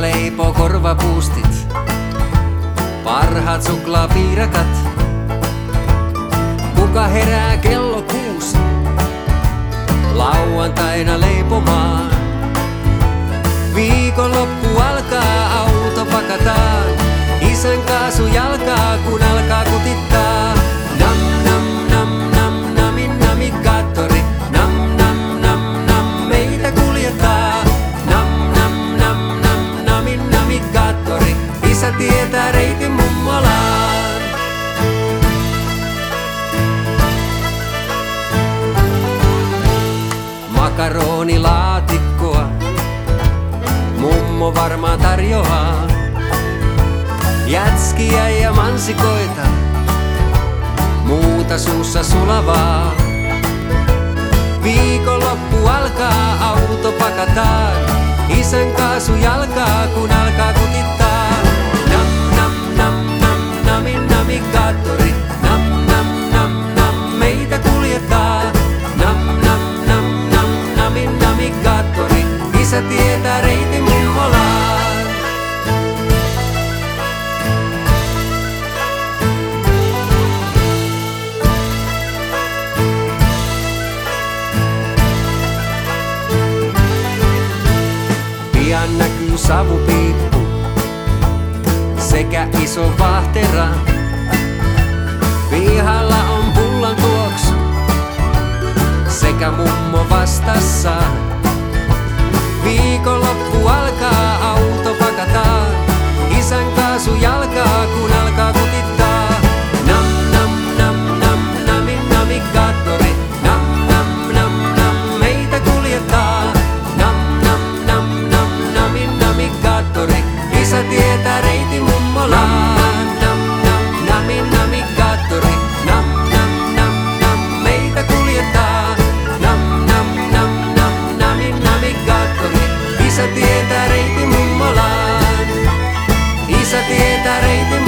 leipoo korvapuustit, parhaat suklaapiirakat. Kuka herää kello 6 lauantaina leipomaan? Viikonloppu alkaa, auto pakataan, isän kaasu jalkaa kun alkaa kutittaa. Nam nam nam nam namin navigaattori, nam nam nam nam meitä kuljettaa. Nam nam nam nam namin navigaattori, isä tietää reitin mummolaan. Makaronilaatikkoa mummo varmaan tarjoaa. Jätskiä ja mansikoita, muuta suussa sulavaa. Viikonloppu alkaa, auto pakataan, isän kaasu jalkaa kun alkaa kutittaa. Nam nam nam nam namin navigaattori, nam nam nam nam meitä kuljettaa. Nam nam nam nam namin navigaattori, isä tietää reitin mummolaan. Pian näkyy savupiippu sekä iso vahtera. Pihalla on pullan tuoksu sekä mummo vastassa. Viikonloppu alkaa, auto pakataan, isän kaasu jalkaa kun alkaa kutittaa. Nam nam nam nam namin navigaattori, nam nam nam nam meitä kuljettaa. Nam nam nam nam namin navigaattori, isä tietää reitin mummolaan. Nam nam namin navigaattori, nam nam nam nam meitä kuljettaa. Nam nam nam nam namin navigaattori, isä tietää reitin mummolaan. Isä tietää reitin